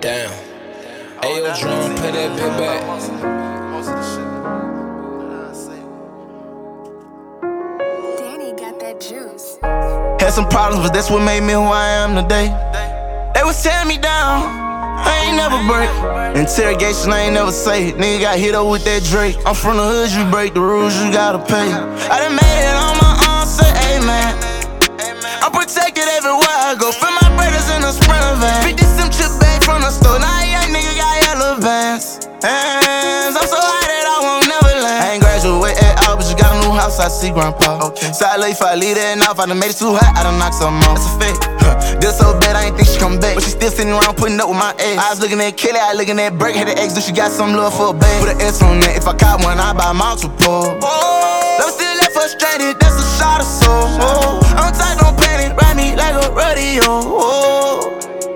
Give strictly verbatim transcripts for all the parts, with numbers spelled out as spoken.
Damn. Ayo, drum, put that bit back. Danny got that juice. Had some problems, but that's what made me who I am today. They was tearing me down, I ain't never break. Interrogation, I ain't never say it. Nigga got hit up with that Drake. I'm from the hood, you break the rules, you gotta pay. I done made it on my own, say amen. I'm protected everywhere I go. Fill my brothers in a sprinter van. fifty cent chip bag from the store. Now a young nigga got yellow vans. Hands, I'm so high that I won't never land. I ain't graduate at all, but you got a new house, I see grandpa. Okay. So I lay if I leave that enough, I done made it too hot, I done knocked something off. That's a fact. This so bad, I ain't think she come back. But she still sitting around putting up with my ex. I was looking at Kelly, I looking at Burke, had an ex, do she got some love for a bag? Put an S on that, if I caught one, I buy multiple. Oh, I'm still left frustrated, that's a shot of soul. Oh, I'm tight, don't panic, ride me like a rodeo. Oh,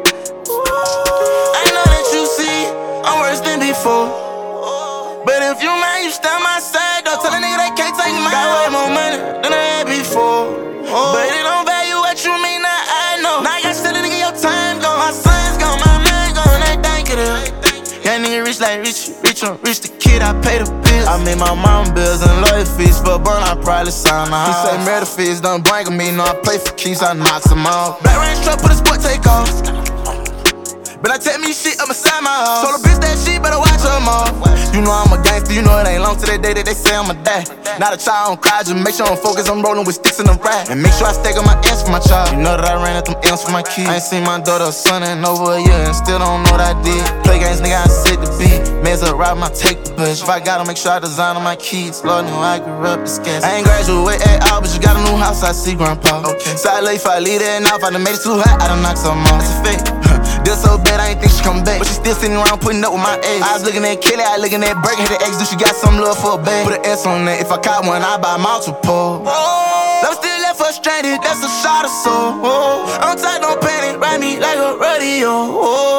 I know that you see, I'm worse than before. But if you man, you stand my side, don't tell a nigga they can't take mine. Got way more money than I had before. Oh, but it don't value what you mean, now I know. Now I got still a nigga, your time gone. My son's gone, my man gone, they think it is. Young nigga rich like rich, rich on rich the kid, I pay the bills. I made my mom bills and lawyer fees, for burn I probably sign my house. He say murder fees, don't blank me, no I play for keeps, I knock some off. Black range truck, put a sport take off. But I tell me shit up inside my house. Told a bitch that shit, better watch her mouth. You know I'm a gangster, you know it ain't long to that day that they say I'm a dad. Not a child, I don't cry, just make sure I'm focused, I'm rolling with sticks in the rap. And make sure I stack up my ends for my child. You know that I ran at them M's for my kids. I ain't seen my daughter or son in over a year and still don't know what I did. Play games, nigga, I set the beat. Mans up, rob my take the bush. If I gotta make sure I design on my kids. Lord knew I grew up this gas. I ain't graduate at all, but you got a new house, I see grandpa. Okay. So I lay if I leave that enough, I done made it too hot, I done knocked something off. That's a fact. This so bad, I ain't think she come back. But she still sitting around putting up with my ex. I was looking at Kelly, I looking at Burke, had an ex, do she got some love for a bag? Put an S on that, if I caught one, I buy multiple. Oh, I'm still left frustrated, that's a shot of soul. Oh, I'm tight, don't panic, ride me like a rodeo. Oh,